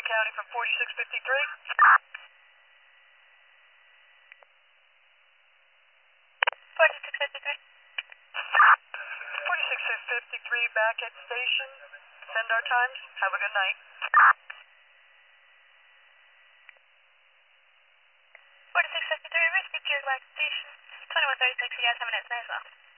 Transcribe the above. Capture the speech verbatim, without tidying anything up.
Wayne County from forty-six fifty-three. forty-six fifty-three. forty-six fifty-three back at station. Send our times. Have a good night. forty-six fifty-three, Risky Gears back station. twenty-one thirty-six, you guys have minutes, nice off.